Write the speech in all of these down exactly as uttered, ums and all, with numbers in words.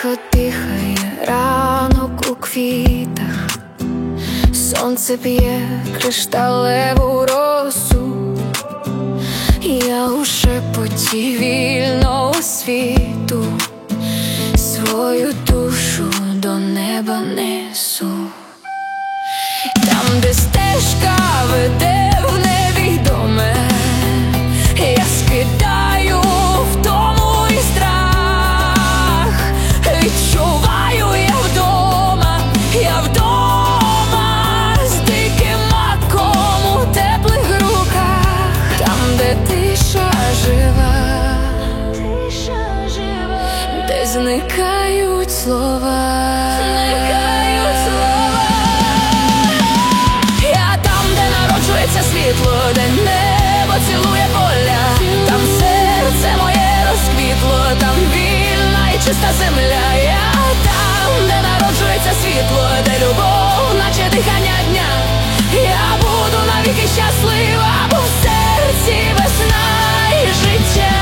Тихо дихає ранок у квітах, сонце п'є кришталеву росу. Я у шепоті вільного світу свою душу до неба несу. Там, де стежка веде в невідоме, я скидаю втому і страх. Відчуваю, я вдома, я вдома, з диким маком у теплих руках. Там, де тиша жива, тиша жива, де зникають слова. Світло, де небо цілує поля, там серце моє розквітло, там вільна і чиста земля. Я там, де народжується світло, де любов, наче дихання дня. Я буду навіки щаслива, бо в серці весна і життя.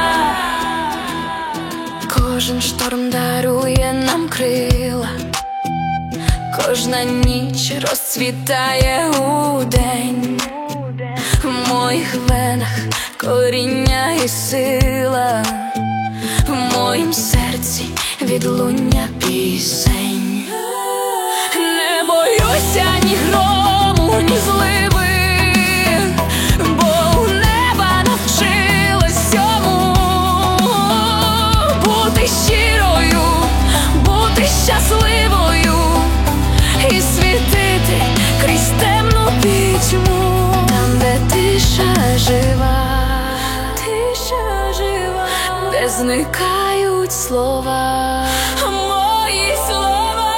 Кожен шторм дарує нам крила, кожна ніч розцвітає у день. В моїх венах коріння і сила, в моїм серці відлуння пісень. Не боюся ні грому, ні зливи, бо у неба навчилась цьому. Бути щирою, бути щасливою і світити крізь темну пітьму. Там, де тиша жива, тиша жива, де зникають слова, мої слова.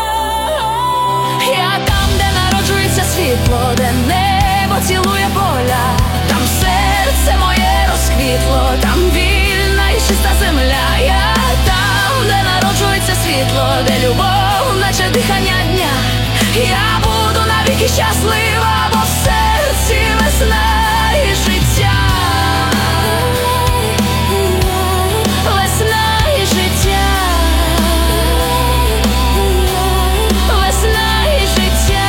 Я там, де народжується світло, де небо цілує поля, там серце моє розквітло, там вільна і чиста земля. Я там, де народжується світло, де любов, наче дихання дня. Я буду навіки щаслива, бо в серці весна і життя. Весна і життя. Весна і життя.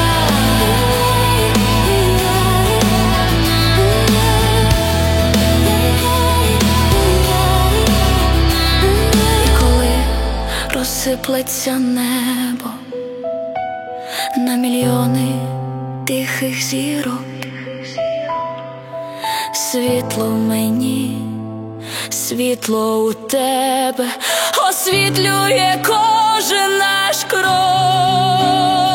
І коли розсиплеться небо на мільйони тихих зірок, світло в мені, світло у тебе освітлює кожен наш крок.